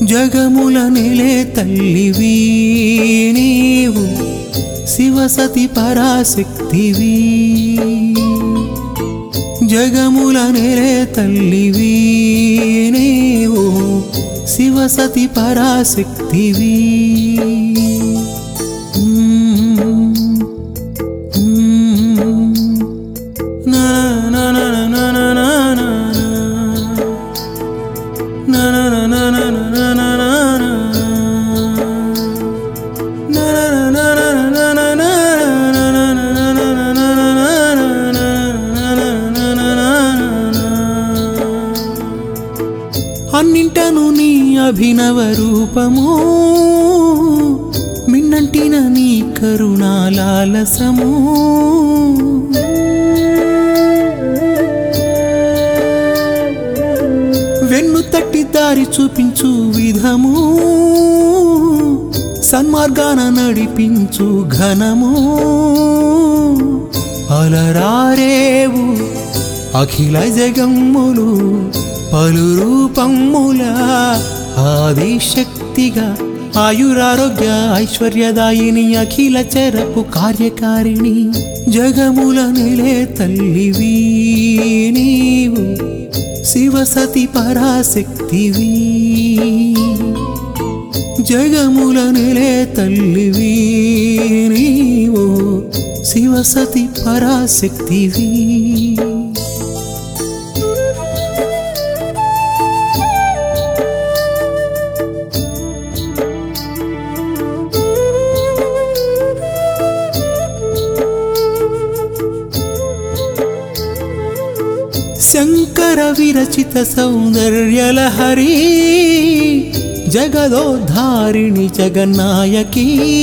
జగముల నెలే తల్లివి నీవు శివసతి పరాశక్తివి జగముల నెలే తల్లివి నీవు శివసతి పరాశక్తివి అన్నింటను నీ అభినవ రూపము మిన్నంటిన నీ కరుణాలాలసము వెన్ను తట్టి దారి చూపించు విధము సన్మార్గాన నడిపించు ఘనము అలరారేవు అఖిల జగమ్ములు పలు రూపముల ఆదిశక్తిగా ఆయురారోగ్య ఐశ్వర్యదాయిని అఖిల చరపు కార్యకారిణి జగముల నెలే తల్లివి నీవు శివసతి పరాశక్తివి జగముల నెలే తల్లివి నీవు శివసతి పరాశక్తివి శంకర విరచిత సౌందర్యలహరి జగదోద్ధారిణి జగన్నాయకి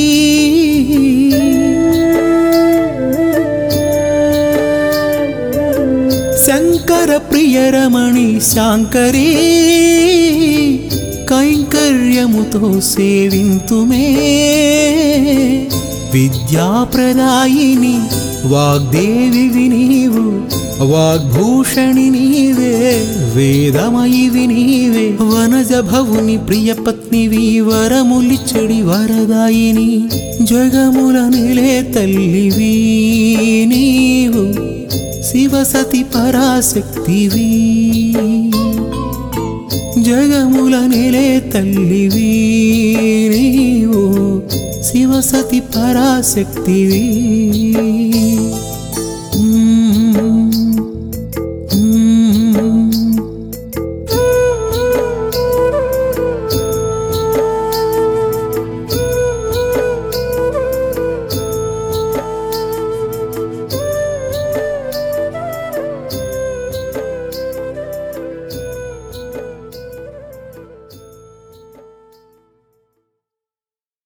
శంకర ప్రియరమణి శాంకరీ కైంకర్యముతో సేవింతుమే విద్యాప్రదాయిని వాగ్దేవి నీవు వాగ్భూషణి నీవే వేదమయివి నీవే వనజ భవుని ప్రియపత్నివి వరములిచ్చడి వరదాయిని జగముల నెలే తల్లివి నీవు శివసతి పరాశక్తివి జగముల నెలే తల్లివి నీవు శివసతి పరాశక్తివి